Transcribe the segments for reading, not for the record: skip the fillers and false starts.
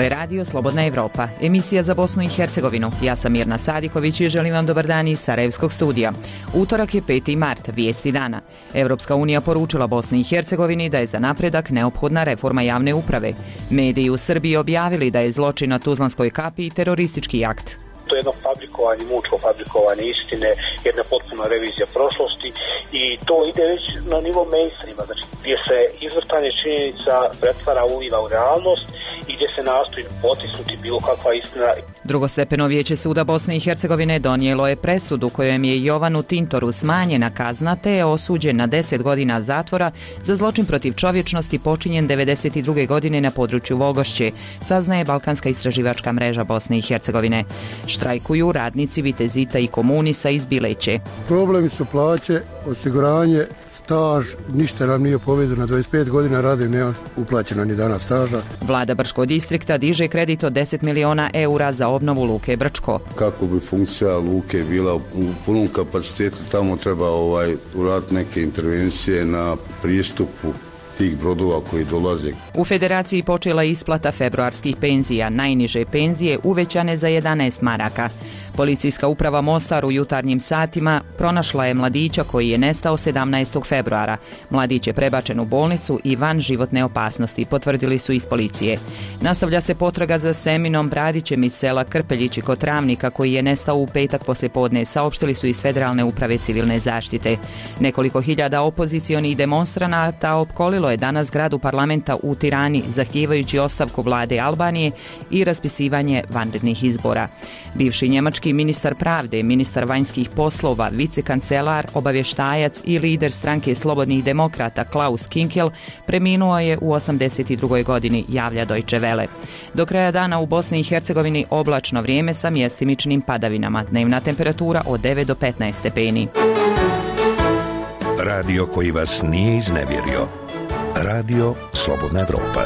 Ovo je radio Slobodna Evropa, emisija za Bosnu i Hercegovinu. Ja sam Mirna Sadiković i želim vam dobar dan iz Sarajevskog studija. Utorak je 5. mart, vijesti dana. Evropska unija poručila Bosni i Hercegovini da je za napredak neophodna reforma javne uprave. Mediji u Srbiji objavili da je zločin na Tuzlanskoj kapiji teroristički akt. To je jedno fabrikovanje, mučko fabrikovanje istine, jedna potpuna revizija prošlosti i to ide već na nivo mainstreama, znači gdje se izvrtanje činjenica pretvara, uliva u realnost i gdje se nastoji potisnuti bilo kakva istina. Drugostepeno vijeće suda Bosne i Hercegovine donijelo je presudu kojom je Jovanu Tintoru smanjena kazna te je osuđen na 10 godina zatvora za zločin protiv čovječnosti počinjen 1992. godine na području Vogošće, saznaje Balkanska istraživačka mreža Bosne i Hercegovine. Štrajkuju radnici Vitezita i Komunisa iz Bileće. Problemi su plaće, osiguranje, staž, ništa nam nije povezano, 25 godina radim, nema uplaćeno ni dana staža. Vlada Brčkog distrikta diže kredit od 10 miliona eura za obnovu Luke Brčko. Kako bi funkcija Luke bila u punom kapacitetu, tamo treba uraditi neke intervencije na pristupu tih brodova koji dolaze. U Federaciji počela isplata februarskih penzija, najniže penzije uvećane za 11 maraka. Policijska uprava Mostar u jutarnjim satima pronašla je mladića koji je nestao 17. februara. Mladić je prebačen u bolnicu i van životne opasnosti, potvrdili su iz policije. Nastavlja se potraga za Seminom Bradićem iz sela Krpeljići kod Travnika koji je nestao u petak poslijepodne, saopštili su iz Federalne uprave civilne zaštite. Nekoliko hiljada opozicionih demonstranata opkolilo je danas zgradu parlamenta u Tirani, zahtijevajući ostavku vlade Albanije i raspisivanje vanrednih izbora. Bivši njemački ministar pravde, ministar vanjskih poslova, vicekancelar, obavještajac i lider stranke Slobodnih demokrata Klaus Kinkel preminuo je u 82. godini, javlja Deutsche Welle. Do kraja dana u Bosni i Hercegovini oblačno vrijeme sa mjestimičnim padavinama. Dnevna temperatura od 9 do 15 stepeni. Radio koji vas nije iznevjerio. Radio Slobodna Evropa.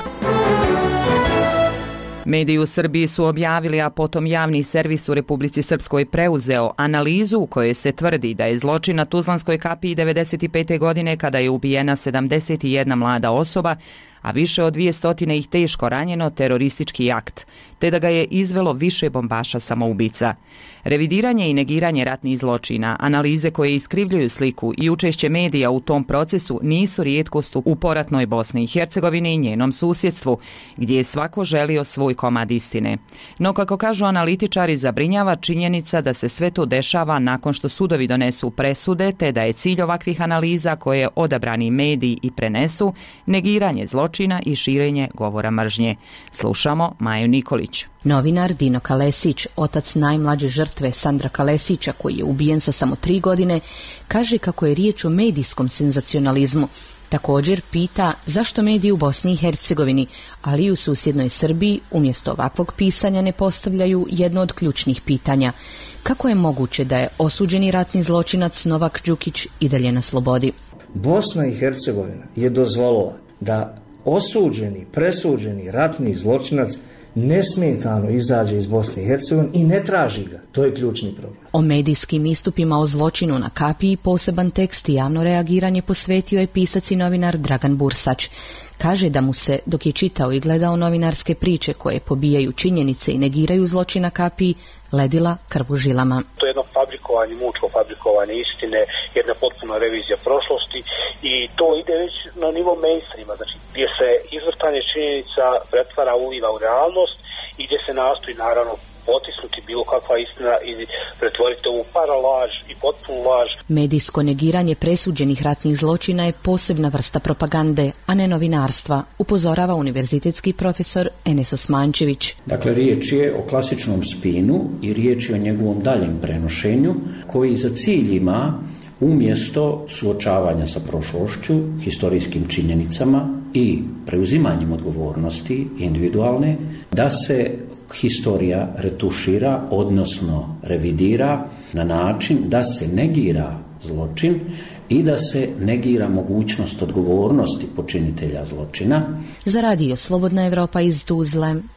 Mediji u Srbiji su objavili, a potom javni servis u Republici Srpskoj preuzeo analizu u kojoj se tvrdi da je zločin na Tuzlanskoj kapiji 1995. godine kada je ubijena 71 mlada osoba, a više od 200 ih teško ranjeno, teroristički akt, te da ga je izvelo više bombaša samoubica. Revidiranje i negiranje ratnih zločina, analize koje iskrivljuju sliku i učešće medija u tom procesu nisu rijetkost u poratnoj Bosni i Hercegovini i njenom susjedstvu, gdje je svako želio svoj komad istine. No, kako kažu analitičari, zabrinjava činjenica da se sve to dešava nakon što sudovi donesu presude, te da je cilj ovakvih analiza koje odabrani mediji i prenesu negiranje zločina i širenje govora mržnje. Slušamo Maju Nikolić. Novinar Dino Kalesić, otac najmlađe žrtve Sandra Kalesića, koji je ubijen sa samo 3 godine, kaže kako je riječ o medijskom senzacionalizmu. Također pita zašto mediji u Bosni i Hercegovini, ali i u susjednoj Srbiji, umjesto ovakvog pisanja ne postavljaju jedno od ključnih pitanja. Kako je moguće da je osuđeni ratni zločinac Novak Đukić i dalje na slobodi? Bosna i Hercegovina je dozvolila da osuđeni, presuđeni ratni zločinac nesmetano izađe iz Bosne i Hercegovine i ne traži ga. To je ključni problem. O medijskim istupima o zločinu na kapiji poseban tekst i javno reagiranje posvetio je pisac i novinar Dragan Bursač. Kaže da mu se, dok je čitao i gledao novinarske priče koje pobijaju činjenice i negiraju zločin na kapiji, ledila krv u žilama. To je jedno fabrikovanje, mučko fabrikovanje istine, jedna potpuna revizija prošlosti i to ide već na nivo mainstreama, znači gdje se izvrtanje činjenica pretvara, uliva u realnost i gdje se nastoji naravno potisnuti bilo kakva istina i pretvoriti ovu paralaž i potpunu laž. Medijsko negiranje presuđenih ratnih zločina je posebna vrsta propagande, a ne novinarstva, upozorava univerzitetski profesor Enes Osmančević. Dakle, riječ je o klasičnom spinu i riječ je o njegovom daljem prenošenju koji za cilj ima umjesto suočavanja sa prošlošću, historijskim činjenicama i preuzimanjem odgovornosti individualne, da se historija retušira, odnosno revidira na način da se negira zločin i da se negira mogućnost odgovornosti počinitelja zločina. Za radio Slobodna Evropa iz Tuzle,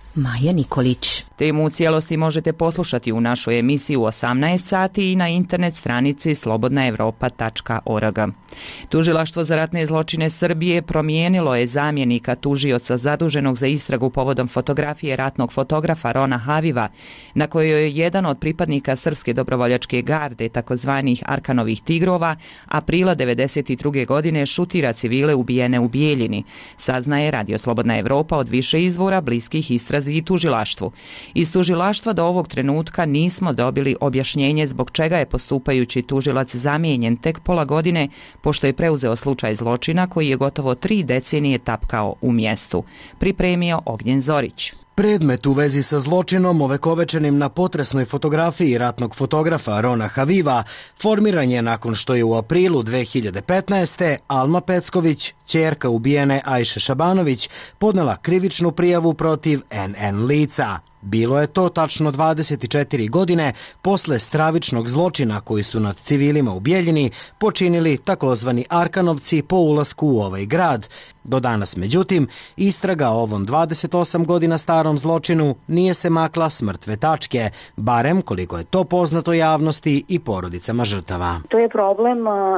Maja Nikolić. Temu u cijelosti možete poslušati u našoj emisiji u 18 sati i na internet stranici slobodnaevropa.org. Tužilaštvo za ratne zločine Srbije promijenilo je zamjenika tužioca zaduženog za istragu povodom fotografije ratnog fotografa Rona Haviva, na kojoj je jedan od pripadnika Srpske dobrovoljačke garde, takozvanih Arkanovih tigrova, aprila 1992. godine šutira civile ubijene u Bijeljini, saznaje Radio Slobodna Evropa od više izvora bliskih istrazi i tužilaštvu. Iz tužilaštva do ovog trenutka nismo dobili objašnjenje zbog čega je postupajući tužilac zamijenjen tek pola godine pošto je preuzeo slučaj zločina koji je gotovo 3 decenije tapkao u mjestu. Pripremio Ognjen Zorić. Predmet u vezi sa zločinom ovekovečenim na potresnoj fotografiji ratnog fotografa Rona Haviva formiran je nakon što je u aprilu 2015. Alma Pecković, ćerka ubijene Ajše Šabanović, podnela krivičnu prijavu protiv NN lica. Bilo je to tačno 24 godine posle stravičnog zločina koji su nad civilima u Bijeljini počinili takozvani Arkanovci po ulasku u ovaj grad. Do danas, međutim, istraga o ovom 28 godina starom zločinu nije se makla s mrtve tačke, barem koliko je to poznato javnosti i porodicama žrtava. To je problem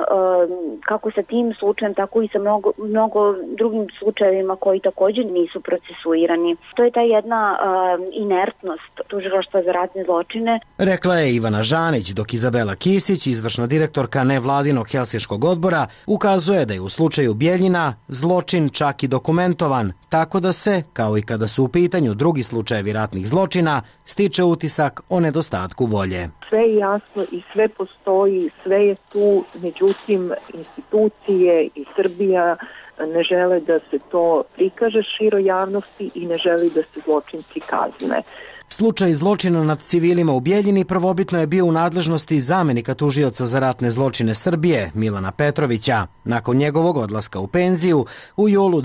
kako sa tim slučajem, tako i sa mnogo drugim slučajevima koji također nisu procesuirani. To je ta jedna inertnost tužilaštva za ratne zločine. Rekla je Ivana Žanić, dok Izabela Kisić, izvršna direktorka nevladinog Helsinškog odbora, ukazuje da je u slučaju Bijeljina zločin čak i dokumentovan, tako da se, kao i kada su u pitanju drugi slučajevi ratnih zločina, stiče utisak o nedostatku volje. Sve je jasno i sve postoji, sve je tu, međutim institucije i Srbija ne žele da se to prikaže široj javnosti i ne želi da se zločinci kazne. Slučaj zločina nad civilima u Bijeljini prvobitno je bio u nadležnosti zamjenika tužioca za ratne zločine Srbije, Milana Petrovića. Nakon njegovog odlaska u penziju, u julu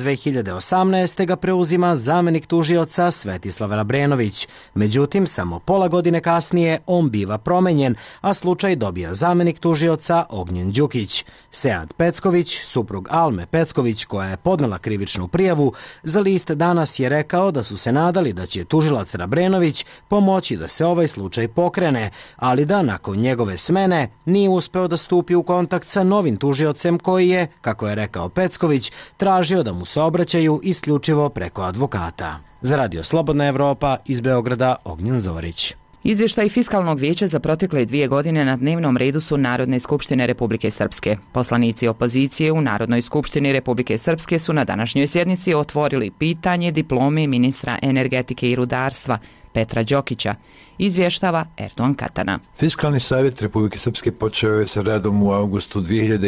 2018. ga preuzima zamjenik tužioca Svetislav Rabrenović. Međutim, samo pola godine kasnije on biva promenjen, a slučaj dobija zamjenik tužioca Ognjen Đukić. Sead Pecković, suprug Alme Pecković, koja je podnela krivičnu prijavu, za list Danas je rekao da su se nadali da će tužilac Rabrenović pomoći da se ovaj slučaj pokrene, ali da nakon njegove smene nije uspeo da stupi u kontakt sa novim tužiocem koji je, kako je rekao Pecković, tražio da mu se obraćaju isključivo preko advokata. Za Radio Slobodna Evropa iz Beograda, Ognjen Zorić. Izvještaj Fiskalnog vijeća za protekle 2 godine na dnevnom redu su Narodne skupštine Republike Srpske. Poslanici opozicije u Narodnoj skupštini Republike Srpske su na današnjoj sjednici otvorili pitanje diplome ministra energetike i rudarstva Petra Đokića, izvještava Erdogan Katana. Fiskalni savjet Republike Srpske počeo je sa radom u avgustu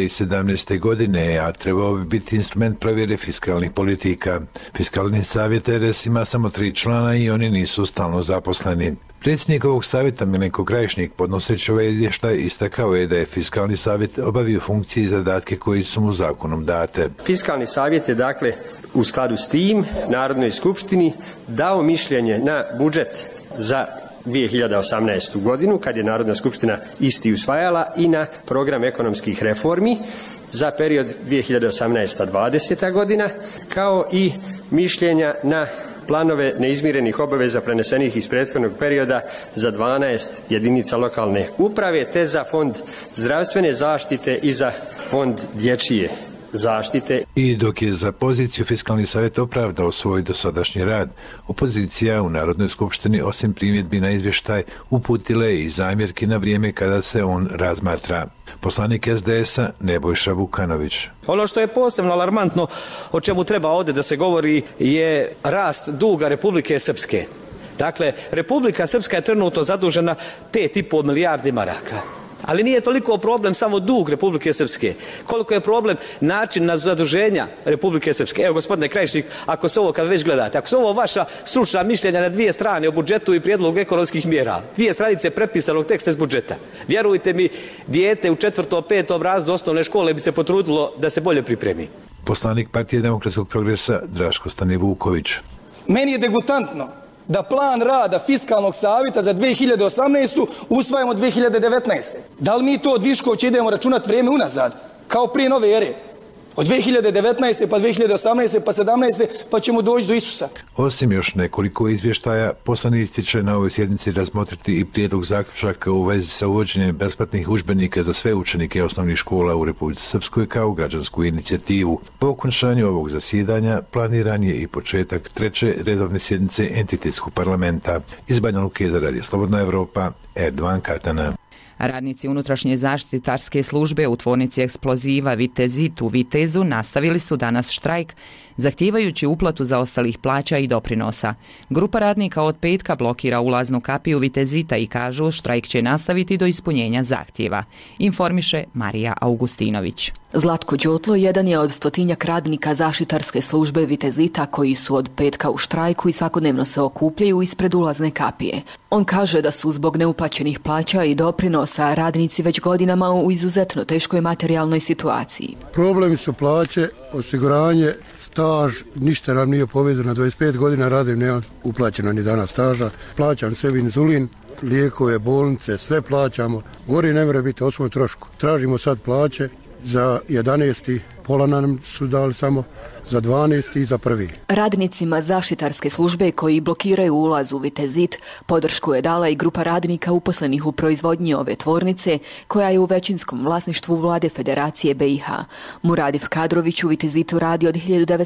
2017. godine, a trebao bi biti instrument provjere fiskalnih politika. Fiskalni savjet RS ima samo 3 člana i oni nisu stalno zaposleni. Predsjednik ovog savjeta Milenko Krajišnik, podnoseći ovaj izvještaj, istakao je da je Fiskalni savjet obavio funkcije i zadatke koji su mu zakonom date. Fiskalni savjet je dakle u skladu s tim Narodnoj skupštini dao mišljenje na budžet za 2018. godinu, kad je Narodna skupština isti usvajala, i na program ekonomskih reformi za period 2018-2020. godina, kao i mišljenja na planove neizmirenih obaveza prenesenih iz prethodnog perioda za 12 jedinica lokalne uprave, te za fond zdravstvene zaštite i za fond dječje zaštite. I dok je za poziciju Fiskalni savjet opravdao svoj dosadašnji rad, opozicija u Narodnoj skupštini osim primjedbi na izvještaj uputile i zamjerki na vrijeme kada se on razmatra. Poslanik SDS-a Nebojša Vukanović. Ono što je posebno alarmantno, o čemu treba ovdje da se govori, je rast duga Republike Srpske. Dakle, Republika Srpska je trenutno zadužena 5,5 milijardi maraka. Ali nije toliko problem samo dug Republike Srpske, koliko je problem način na zaduženja Republike Srpske. Evo, gospodine Krajišnik, ako se ovo, kad već gledate, ako se ovo vaša stručna mišljenja na 2 strane o budžetu i prijedlogu ekonomskih mjera, 2 stranice prepisanog teksta iz budžeta, vjerujte mi, dijete u 4. 5. razredu osnovne škole bi se potrudilo da se bolje pripremi. Poslanik Partije demokratskog progresa Draško Stanivuković. Meni je degutantno da plan rada Fiskalnog savjeta za 2018. usvajamo 2019. Da li mi to od Viškovića idemo računati vrijeme unazad, kao prije nove ere? Od 2019. pa 2018. pa 2017. pa ćemo doći do Isusa. Osim još nekoliko izvještaja, poslanici će na ovoj sjednici razmotriti i prijedlog zaključaka u vezi sa uvođenjem besplatnih udžbenika za sve učenike osnovnih škola u Republici Srpskoj kao građansku inicijativu. Po okončanju ovog zasjedanja planiran je i početak 3. redovne sjednice Entitetskog parlamenta. Iz Banja Luke za Radio Slobodna Evropa, Erdovan Katana. Radnici unutrašnje zaštitarske službe u tvornici eksploziva Vitezit u Vitezu nastavili su danas štrajk, zahtijevajući uplatu zaostalih plaća i doprinosa. Grupa radnika od petka blokira ulaznu kapiju Vitezita i kažu štrajk će nastaviti do ispunjenja zahtjeva, informiše Marija Augustinović. Zlatko Đotlo jedan je od 100-tinjak radnika zaštitarske službe Vitezita koji su od petka u štrajku i svakodnevno se okupljaju ispred ulazne kapije. On kaže da su zbog neuplaćenih plaća i doprinosa radnici već godinama u izuzetno teškoj materijalnoj situaciji. Problemi su plaće, osiguranje, staž, ništa nam nije povezano. 25 godina radim, nema uplaćeno ni dana staža. Plaćam sebi inzulin, lijekove, bolnice, sve plaćamo. Gori ne mora biti osnovno trošku. Tražimo sad plaće za 11. pola nam su dali samo za 12. i za 1. Radnicima zaštitarske službe koji blokiraju ulaz u Vitezit podršku je dala i grupa radnika uposlenih u proizvodnji ove tvornice koja je u većinskom vlasništvu Vlade Federacije BiH. Muradif Kadrović u Vitezitu radi od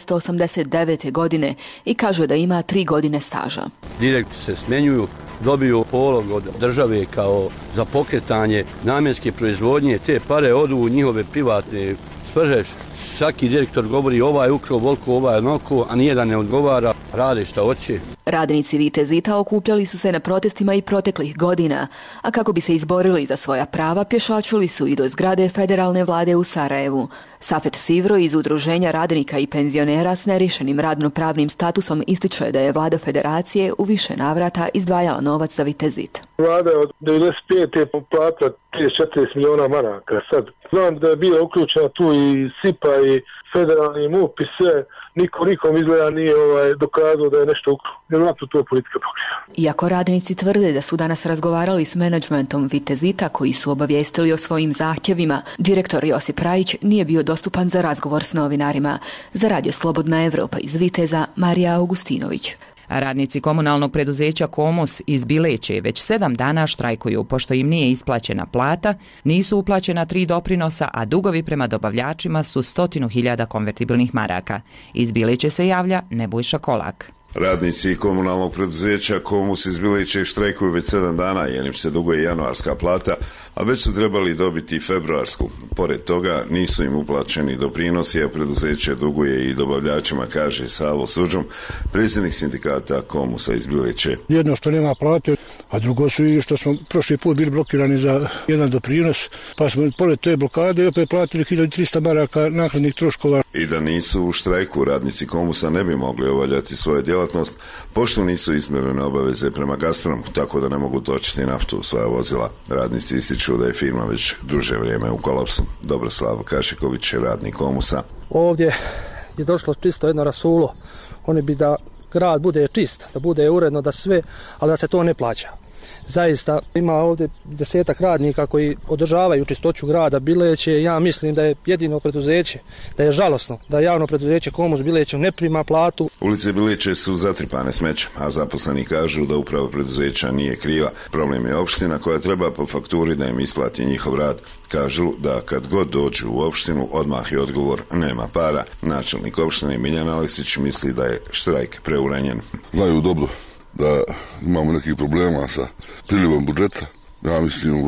1989. godine i kaže da ima 3 godine staža. Direktori se smenjuju, dobiju polog od države kao za pokretanje namjenske proizvodnje, te pare odu u njihove privatne svrhe. Svaki direktor govori ovaj ukrao volko, ovaj onako, a nijedan ne odgovara, rade šta hoće. Radnici Vitezita okupljali su se na protestima i proteklih godina, a kako bi se izborili za svoja prava, pješačili su i do zgrade federalne vlade u Sarajevu. Safet Sivro iz Udruženja radnika i penzionera s neriješenim radnopravnim statusom ističe da je vlada federacije u više navrata izdvajala novac za Vitezit. Vlada od 95. poplatila 34 miliona maraka. Sad znam da je bila uključena tu i SIPA i federalni MUP i sve. Nikom izgleda nije dokazao da je nešto ukrao. Vjerojatno to politika pokriva. Iako radnici tvrde da su danas razgovarali s menadžmentom Vitezita koji su obavijestili o svojim zahtjevima, direktor Josip Rajić nije bio dostupan za razgovor s novinarima. Za Radio Slobodna Evropa iz Viteza, Marija Augustinović. Radnici komunalnog preduzeća Komus iz Bileće već 7 dana štrajkuju pošto im nije isplaćena plata, nisu uplaćena 3 doprinosa, a dugovi prema dobavljačima su 100.000 konvertibilnih maraka. Iz Bileće se javlja Nebojša Kolak. Radnici komunalnog preduzeća Komus iz Bileće štrajkuju već 7 dana jer im se duguje januarska plata, a već su trebali dobiti februarsku. Pored toga nisu im uplaćeni doprinosi, a preduzeće duguje i dobavljačima, kaže Savo Suđum, predsjednik sindikata Komusa iz Bileće. Jedno što nema plate, a drugo su i što smo prošli put bili blokirani za jedan doprinos, pa smo pored te blokade opet platili 1300 maraka nakladnih troškova. I da nisu u štrajku, radnici Komusa ne bi mogli obavljati svoje djelatnost, pošto nisu izmirene obaveze prema Gazpromu, tako da ne mogu točiti naftu u svoja vozila. Radnici ističu da je firma već duže vrijeme u kolapsu. Dobroslav Kašiković je radnik Komusa. Ovdje je došlo čisto jedno rasulo. Oni bi da grad bude čist, da bude uredno, da sve, ali da se to ne plaća. Zaista ima ovdje 10-ak radnika koji održavaju čistoću grada Bileće. Ja mislim da je jedino preduzeće, da je žalosno da javno preduzeće Komus Bileće ne prima platu. Ulice Bileće su zatrpane smećem, a zaposleni kažu da uprava preduzeća nije kriva. Problem je opština koja treba po fakturi da im isplati njihov rad. Kažu da kad god dođu u opštinu, odmah je odgovor nema para. Načelnik opštine Miljan Aleksić misli da je štrajk preuranjen. Znaju dobro da imamo nekih problema sa prilivom budžeta. Ja mislim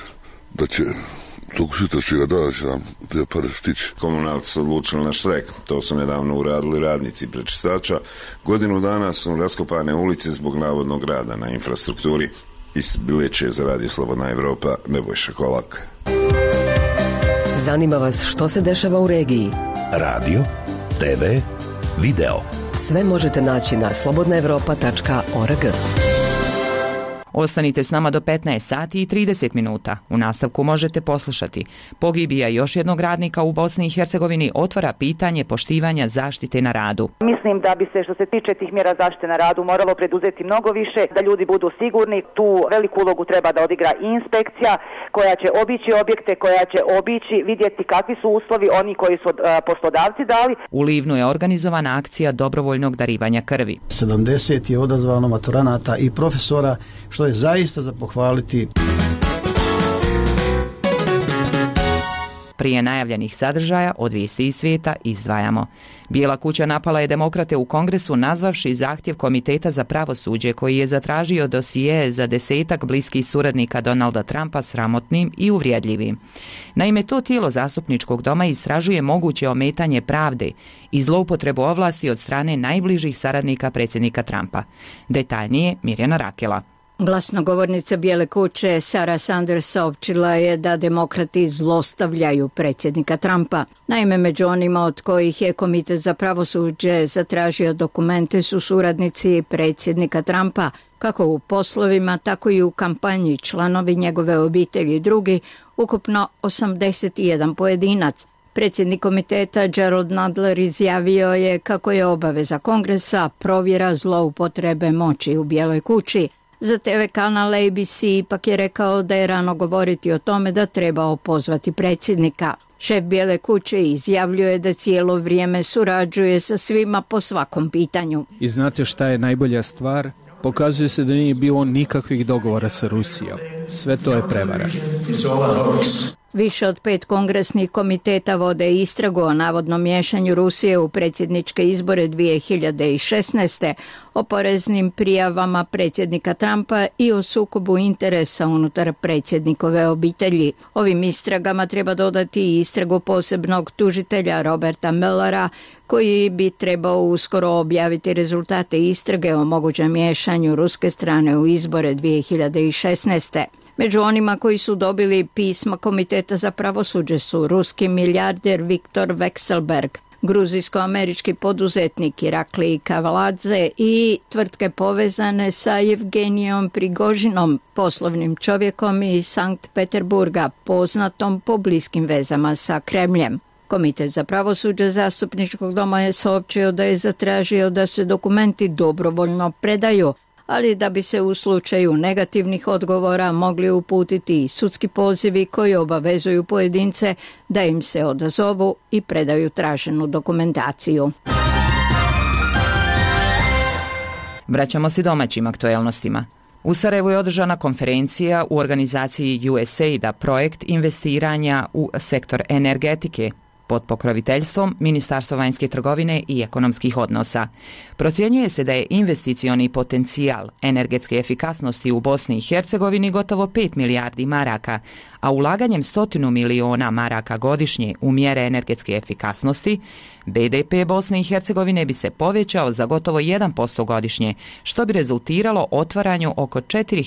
da će tog sutrašnjega dana će nam te pare stići. Komunalci su odlučili na štrajk. To su nedavno uradili radnici prečistača. Godinu dana su raskopane ulice zbog navodnog rada na infrastrukturi. Iz Bileće za Radio Slobodna Evropa, Nebojša Kolak. Zanima vas što se dešava u regiji? Radio, TV, video. Sve možete naći na slobodnaevropa.org. Ostanite s nama do 15 sati i 30 minuta. U nastavku možete poslušati. Pogibija još jednog radnika u Bosni i Hercegovini otvara pitanje poštivanja zaštite na radu. Mislim da bi se što se tiče tih mjera zaštite na radu moralo preduzeti mnogo više, da ljudi budu sigurni. Tu veliku ulogu treba da odigra i inspekcija koja će obići objekte, koja će obići, vidjeti kakvi su uslovi oni koji su poslodavci dali. U Livnu je organizovana akcija dobrovoljnog darivanja krvi. 70 je odazvano maturanata i profesora, što je zaista za pohvaliti. Prije najavljenih sadržaja od vijesti iz svijeta izdvajamo. Bijela kuća napala je demokrate u Kongresu nazvavši zahtjev Komiteta za pravosuđe koji je zatražio dosije za 10 bliskih suradnika Donalda Trumpa sramotnim i uvrijedljivim. Naime, to tijelo zastupničkog doma istražuje moguće ometanje pravde i zloupotrebu ovlasti od strane najbližih saradnika predsjednika Trumpa. Detaljnije Mirjana Rakela. Glasnogovornica Bijele kuće Sarah Sanders saopćila je da demokrati zlostavljaju predsjednika Trumpa. Naime, među onima od kojih je Komitet za pravosuđe zatražio dokumente su suradnici predsjednika Trumpa, kako u poslovima, tako i u kampanji, članovi njegove obitelji i drugi, ukupno 81 pojedinac. Predsjednik komiteta Gerald Nadler izjavio je kako je obaveza Kongresa provjera zloupotrebe moći u Bijeloj kući. Za TV kanal ABC ipak je rekao da je rano govoriti o tome da treba opozvati predsjednika. Šef Bijele kuće izjavljuje da cijelo vrijeme surađuje sa svima po svakom pitanju. I znate šta je najbolja stvar? Pokazuje se da nije bilo nikakvih dogovora sa Rusijom. Sve to je prevara. Više od 5 kongresnih komiteta vode istragu o navodnom miješanju Rusije u predsjedničke izbore 2016. o poreznim prijavama predsjednika Trumpa i o sukobu interesa unutar predsjednikove obitelji. Ovim istragama treba dodati i istragu posebnog tužitelja Roberta Muellera, koji bi trebao uskoro objaviti rezultate istrage o mogućem miješanju ruske strane u izbore 2016. Među onima koji su dobili pisma Komiteta za pravosuđe su ruski milijarder Viktor Vekselberg, gruzijsko-američki poduzetnik Irakli Kavaladze i tvrtke povezane sa Jevgenijom Prigožinom, poslovnim čovjekom iz Sankt Peterburga, poznatom po bliskim vezama sa Kremljem. Komitet za pravosuđe zastupničkog doma je saopćio da je zatražio da se dokumenti dobrovoljno predaju, ali da bi se u slučaju negativnih odgovora mogli uputiti i sudski pozivi koji obavezuju pojedince da im se odazovu i predaju traženu dokumentaciju. Vraćamo se domaćim aktuelnostima. U Sarajevu je održana konferencija u organizaciji USAID-a projekt investiranja u sektor energetike pod pokroviteljstvom Ministarstva vanjske trgovine i ekonomskih odnosa. Procjenjuje se da je investicioni potencijal energetske efikasnosti u Bosni i Hercegovini gotovo 5 milijardi maraka, a ulaganjem 100 miliona maraka godišnje u mjere energetske efikasnosti, BDP Bosne i Hercegovine bi se povećao za gotovo 1% godišnje, što bi rezultiralo otvaranju oko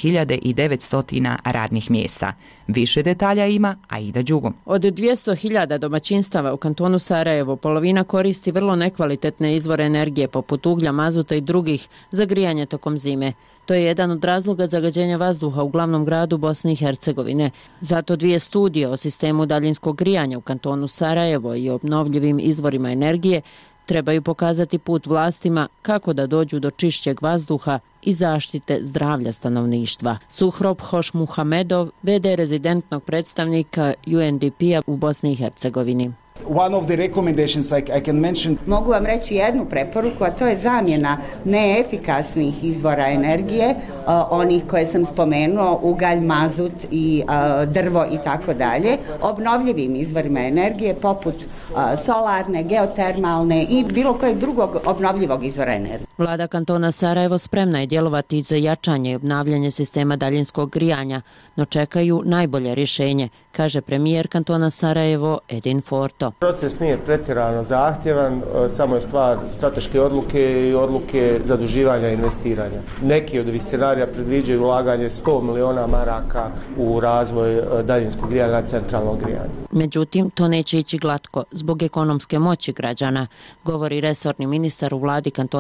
4900 radnih mjesta. Više detalja ima Aida Đugum. Od 200.000 domaćinstava u kantonu Sarajevo polovina koristi vrlo nekvalitetne izvore energije poput uglja, mazuta i drugih za grijanje tokom zime. To je jedan od razloga zagađenja vazduha u glavnom gradu Bosne i Hercegovine. Zato 2 studije o sistemu daljinskog grijanja u kantonu Sarajevo i obnovljivim izvorima energije trebaju pokazati put vlastima kako da dođu do čišćeg vazduha i zaštite zdravlja stanovništva. Suhrop Hošmuhamedov, VD rezidentnog predstavnika UNDP-a u Bosni i Hercegovini. One of the recommendations I can mention. Mogu vam reći jednu preporuku, a to je zamjena neefikasnih izvora energije, onih koje sam spomenuo, ugalj, mazut i drvo i tako dalje, obnovljivim izvorima energije poput solarne, geotermalne i bilo kojeg drugog obnovljivog izvora energije. Vlada kantona Sarajevo spremna je djelovati za jačanje i obnavljanje sistema daljinskog grijanja, no čekaju najbolje rješenje, kaže premijer kantona Sarajevo Edin Forto. Proces nije pretjerano zahtjevan, samo je stvar strateške odluke i odluke zaduživanja i investiranja. Neki od ovih scenarija predviđaju ulaganje 100 miliona maraka u razvoj daljinskog grijanja, centralnog grijanja. Međutim, to neće ići glatko zbog ekonomske moći građana, govori resorni ministar u vladi kantona Sarajevo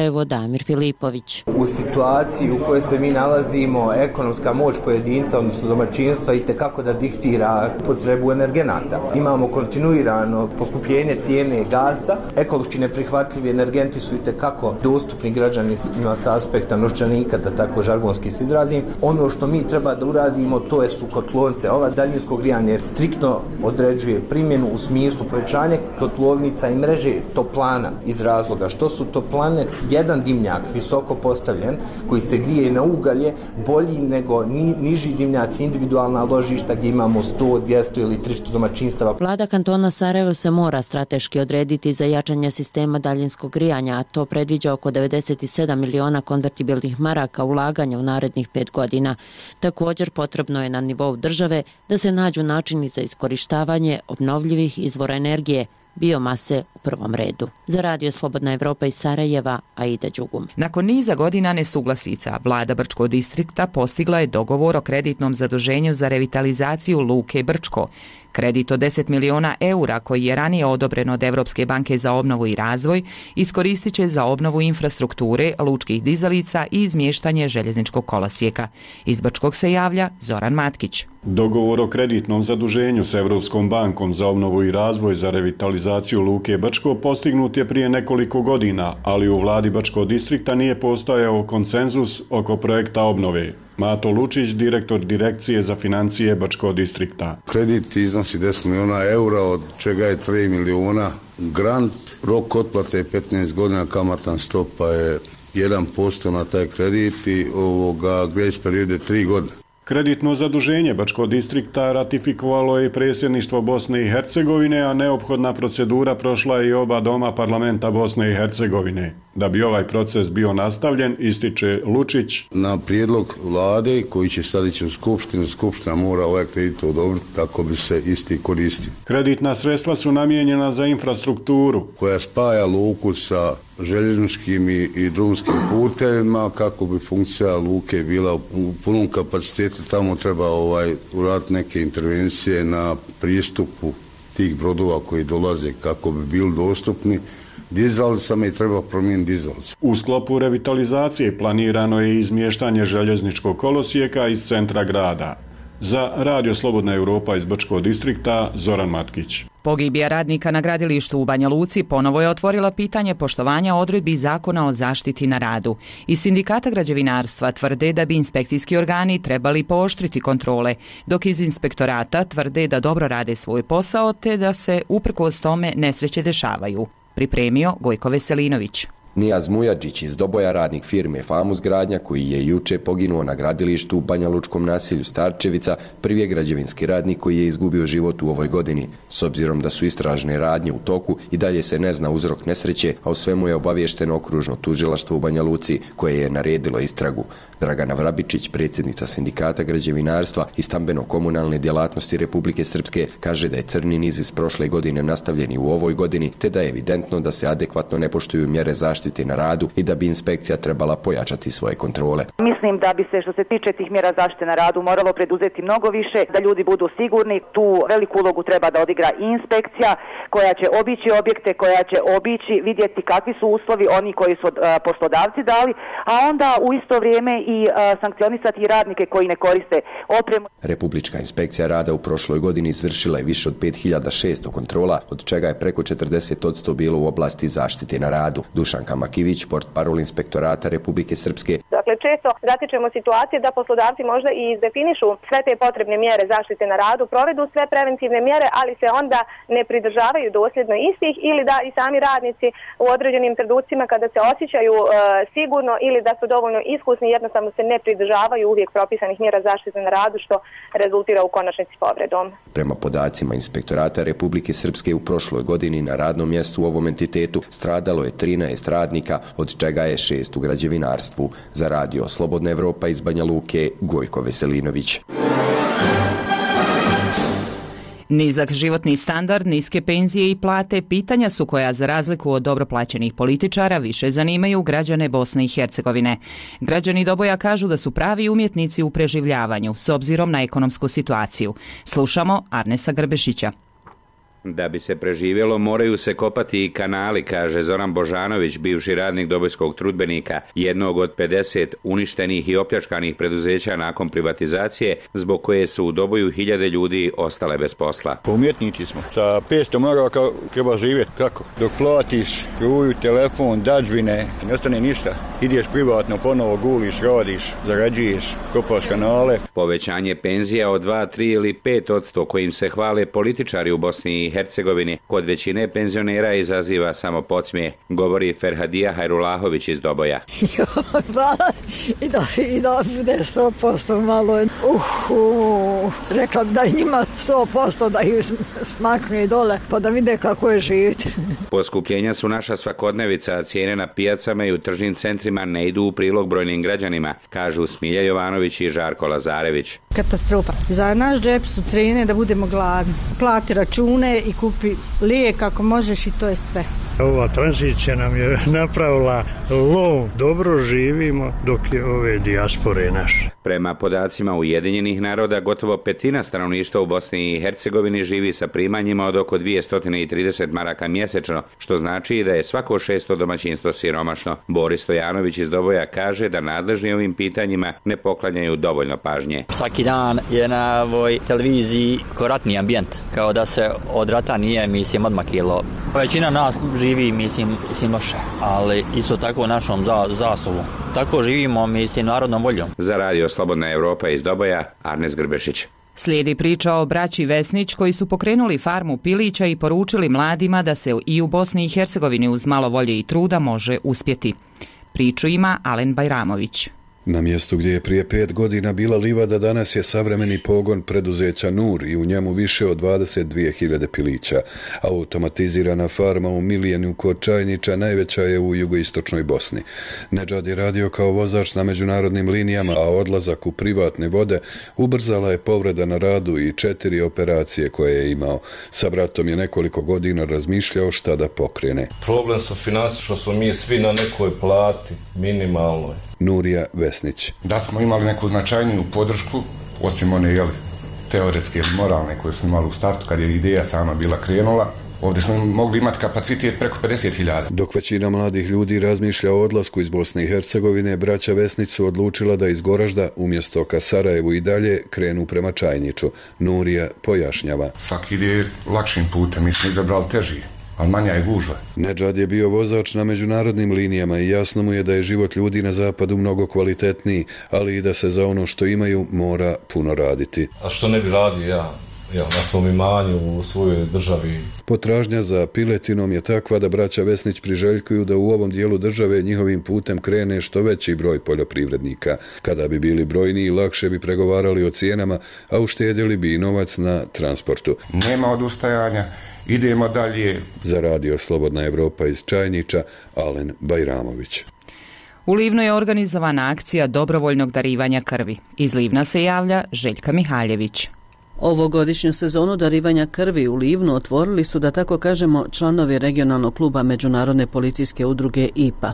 Sarajevo Damir Filipović. U situaciji u kojoj se mi nalazimo, ekonomska moć pojedinca, odnosno domaćinstva, itekako da diktira potrebu energenata. Imamo kontinuirano poskupljenje cijene gasa, ekološki neprihvatljivi energenti su itekako dostupni građanima sa aspekta novčanika, da tako žargonski se izrazim. Ono što mi treba da uradimo, to su kotlovnice. Ova daljinsko grijanje striktno određuje primjenu u smislu povećanja kotlovnica i mreže toplana iz razloga što su toplane jedan dimnjak visoko postavljen koji se grije na ugalje bolji nego niži dimnjaci, individualna ložišta gdje imamo 100, 200 ili 300 domaćinstava. Vlada kantona Sarajevo se mora strateški odrediti za jačanje sistema daljinskog grijanja, a to predviđa oko 97 miliona konvertibilnih maraka ulaganja u narednih 5 godina. Također potrebno je na nivou države da se nađu načini za iskorištavanje obnovljivih izvora energije, biomase u prvom redu. Za Radio Slobodna Evropa iz Sarajeva, Aida Đugum. Nakon niza godina nesuglasica, vlada Brčkog distrikta postigla je dogovor o kreditnom zaduženju za revitalizaciju Luke Brčko. Kredit od 10 miliona eura koji je ranije odobren od Evropske banke za obnovu i razvoj iskoristit će za obnovu infrastrukture, lučkih dizalica i izmještanje željezničkog kolosijeka. Iz Brčkog se javlja Zoran Matkić. Dogovor o kreditnom zaduženju s Evropskom bankom za obnovu i razvoj za revitalizaciju Luke Brčko postignut je prije nekoliko godina, ali u vladi Brčkog distrikta nije postojao konsenzus oko projekta obnove. Mato Lučić, direktor Direkcije za financije Brčkog distrikta. Kredit iznosi 10 miliona eura, od čega je 3 miliona grant. Rok otplate je 15 godina, kamatna stopa je 1% na taj kredit i grace period je 3 godine. Kreditno zaduženje Brčkog distrikta ratifikovalo je predsjedništvo Bosne i Hercegovine, a neophodna procedura prošla je i oba doma parlamenta Bosne i Hercegovine. Da bi ovaj proces bio nastavljen, ističe Lučić. Na prijedlog vlade koji će sad ići u Skupštinu, Skupština mora ovaj kredit odobriti kako bi se isti koristio. Kreditna sredstva su namijenjena za infrastrukturu koja spaja luku sa željezničkim i drumskim putevima kako bi funkcija luke bila u punom kapacitetu. Tamo treba uraditi neke intervencije na pristupu tih brodova koji dolaze kako bi bili dostupni dizalicama i treba promijeniti dizalice. U sklopu revitalizacije planirano je izmještanje željezničkog kolosijeka iz centra grada. Za Radio Slobodna Evropa iz Brčkog distrikta, Zoran Matkić. Pogibija radnika na gradilištu u Banja Luci ponovo je otvorila pitanje poštovanja odredbi Zakona o zaštiti na radu. Iz Sindikata građevinarstva tvrde da bi inspekcijski organi trebali pooštriti kontrole, dok iz inspektorata tvrde da dobro rade svoj posao te da se uprkos tome nesreće dešavaju. Pripremio Gojko Veselinović. Nijaz Mujadžić iz Doboja, radnik firme Famus gradnja, koji je juče poginuo na gradilištu u Banja Lučkom naselju Starčevica, prvi je građevinski radnik koji je izgubio život u ovoj godini. S obzirom da su istražne radnje u toku i dalje se ne zna uzrok nesreće, a o svemu je obaviješteno okružno tužilaštvo u Banja Luci koje je naredilo istragu. Dragana Vrabičić, predsjednica Sindikata građevinarstva i stambeno-komunalne djelatnosti Republike Srpske, kaže da je crni niz iz prošle godine nastavljen i u ovoj godini, te da je evidentno da se adekvatno ne poštuju mjere zaštite na radu i da bi inspekcija trebala pojačati svoje kontrole. Mislim da bi se što se tiče tih mjera zaštite na radu moralo preduzeti mnogo više, da ljudi budu sigurni. Tu veliku ulogu treba da odigra i inspekcija koja će obići objekte, koja će obići, vidjeti kakvi su uslovi oni koji su poslodavci dali, a onda u isto vrijeme i sankcionisati radnike koji ne koriste opremu. Republička inspekcija rada u prošloj godini izvršila je više od 5600 kontrola, od čega je preko 40% bilo u oblasti zaštite na radu. Dušanka Makivić, portparol inspektorata Republike Srpske. Dakle, često zatičemo situacije da poslodavci možda i izdefinišu sve te potrebne mjere zaštite na radu, provedu sve preventivne mjere, ali se onda ne pridržavaju dosljedno istih ili da i sami radnici u određenim trenucima kada se osjećaju sigurno ili da su dovoljno iskusni, jednostavno se ne pridržavaju uvijek propisanih mjera zaštite na radu, što rezultira u konačnici povredom. Prema podacima inspektorata Republike Srpske u prošloj godini na radnom mjestu u ovom entitetu stradalo je 13 radnika, od čega je 6 u građevinarstvu. Za Radio Slobodna Evropa iz Banja Luke, Gojko Veselinović. Nizak životni standard, niske penzije i plate pitanja su koja, za razliku od dobro plaćenih političara, više zanimaju građane Bosne i Hercegovine. Građani Doboja kažu da su pravi umjetnici u preživljavanju s obzirom na ekonomsku situaciju. Slušamo Arnesa Grbešića. Da bi se preživjelo, moraju se kopati i kanali, kaže Zoran Božanović, bivši radnik Dobojskog trudbenika, jednog od 50 uništenih i opljačkanih preduzeća nakon privatizacije, zbog koje su u Doboju hiljade ljudi ostale bez posla. Umjetnici smo. Sa 500 maraka treba živjeti. Kako? Dok platiš struju, telefon, dadžbine, ne ostane ništa. Ideš privatno, ponovo guliš, radiš, zarađuješ, kopaš kanale. Povećanje penzija od 2, 3 ili 5% kojim se hvale političari u Bosni i Hercegovini kod većine penzionera izaziva samo podsmijeh, govori Ferhadija Hajrulahović iz Doboja. Hvala i da bude 100% malo. Rekla da je njima 100% da ih smaknu i dole pa da vide kako je živjeti. Poskupljenja su naša svakodnevica, a cijene na pijacama i u tržnim centrima ne idu u prilog brojnim građanima, kažu Smilja Jovanović i Žarko Lazarević. Katastrofa. Za naš džep su cijene da budemo gladni. Plati račune i kupi lijek ako možeš i to je sve. Ova tranzicija nam je napravila lom. Dobro živimo dok je ove dijaspore naše. Prema podacima Ujedinjenih naroda, gotovo petina stanovništva u Bosni i Hercegovini živi sa primanjima od oko 230 maraka mjesečno, što znači da je svako 600 domaćinstvo siromašno. Boris Stojanović iz Doboja kaže da nadležni ovim pitanjima ne poklanjaju dovoljno pažnje. Svaki dan je na ovoj televiziji ratni ambijent, kao da se od rata nije, mislim, odmakilo. Većina nas živi, mislim loše, ali isto tako našom zaslugu. Tako živimo, mislim, narodnom voljom. Za radio Slobodna Evropa iz Doboja, Arnes Grbešić. Slijedi priča o braći Vesnić koji su pokrenuli farmu pilića i poručili mladima da se i u Bosni i Hercegovini uz malo volje i truda može uspjeti. Priču ima Alen Bajramović. Na mjestu gdje je prije 5 godina bila livada, danas je savremeni pogon preduzeća Nur i u njemu više od 22.000 pilića. Automatizirana farma u Milijenu kod Čajnića najveća je u jugoistočnoj Bosni. Nedžad je radio kao vozač na međunarodnim linijama, a odlazak u privatne vode ubrzala je povreda na radu i 4 operacije koje je imao. Sa bratom je nekoliko godina razmišljao šta da pokrene. Problem su finansi što smo mi svi na nekoj plati, minimalnoj. Nurija Vesnić. Da smo imali neku značajniju podršku, osim one teoretske ili moralne koje smo imali u startu kad je ideja sama bila krenula, ovdje smo mogli imati kapacitet preko 50.000. Dok većina mladih ljudi razmišlja o odlasku iz Bosne i Hercegovine, braća Vesnić su odlučila da iz Goražda, umjesto ka Sarajevu i dalje, krenu prema Čajniću. Nurija pojašnjava. Svaki ide lakšim putem, mi smo izabrali teži. ali manja je gužva. Nedžad je bio vozač na međunarodnim linijama i jasno mu je da je život ljudi na zapadu mnogo kvalitetniji, ali i da se za ono što imaju mora puno raditi. A što ne bi radio ja na svom imanju, u svojoj državi? Potražnja za piletinom je takva da braća Vesnić priželjkuju da u ovom dijelu države njihovim putem krene što veći broj poljoprivrednika. Kada bi bili brojniji, lakše bi pregovarali o cijenama, a uštedjeli bi i novac na transportu. Nema odustajanja, idemo dalje. Za radio Slobodna Evropa iz Čajnića, Alen Bajramović. U Livnu je organizovana akcija dobrovoljnog darivanja krvi. Iz Livna se javlja Željka Mihaljević. Ovogodišnju sezonu darivanja krvi u Livnu otvorili su, da tako kažemo, članovi regionalnog kluba Međunarodne policijske udruge IPA.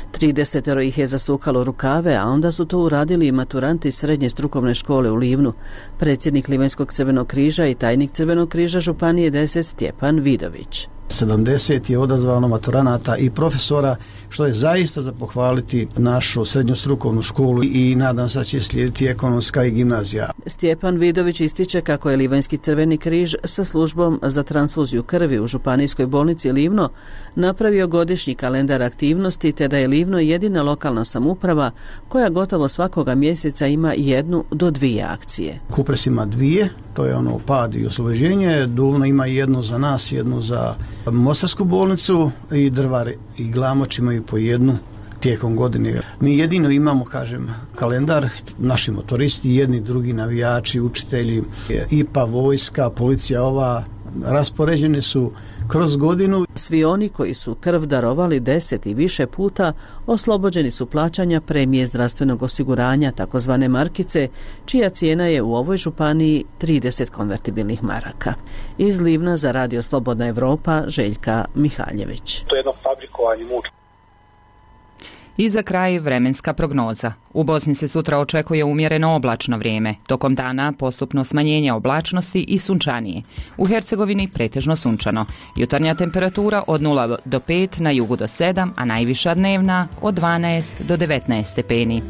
30 ih je zasukalo rukave, a onda su to uradili i maturanti srednje strukovne škole u Livnu, predsjednik Livanjskog crvenog križa i tajnik Crvenog križa Županije 10 Stjepan Vidović. 70 je odazvano maturanata i profesora, što je zaista za pohvaliti našu srednju strukovnu školu i nadam se da će slijediti ekonomska i gimnazija. Stjepan Vidović ističe kako je Livanjski crveni križ sa službom za transfuziju krvi u Županijskoj bolnici Livno napravio godišnji kalendar aktivnosti, te da je Livno jedina lokalna samouprava koja gotovo svakoga mjeseca ima 1 do 2 akcije. Kupres ima 2, to je ono pad i oslobođenje, Duvno ima 1 za nas, 1 za Mostarsku bolnicu i Drvar i Glamoč imaju po 1 tijekom godine. Mi jedino imamo, kažem, kalendar, naši motoristi, jedni, drugi navijači, učitelji, IPA, vojska, policija, ova, raspoređeni su kroz godinu. Svi oni koji su krv darovali 10 i više puta oslobođeni su plaćanja premije zdravstvenog osiguranja, takozvane markice, čija cijena je u ovoj županiji 30 konvertibilnih maraka. Iz Livna za radio Slobodna Evropa, Željka Mihaljević. To je jedno fabrikovanje muča. I za kraj vremenska prognoza. U Bosni se sutra očekuje umjereno oblačno vrijeme. Tokom dana postupno smanjenje oblačnosti i sunčanije. U Hercegovini pretežno sunčano. Jutarnja temperatura od 0 do 5, na jugu do 7, a najviša dnevna od 12 do 19 stepeni.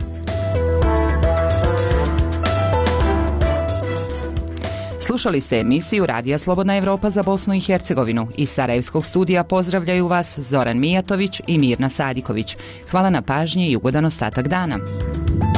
Slušali ste emisiju Radija Slobodna Evropa za Bosnu i Hercegovinu. Iz Sarajevskog studija pozdravljaju vas Zoran Mijatović i Mirna Sadiković. Hvala na pažnji i ugodan ostatak dana.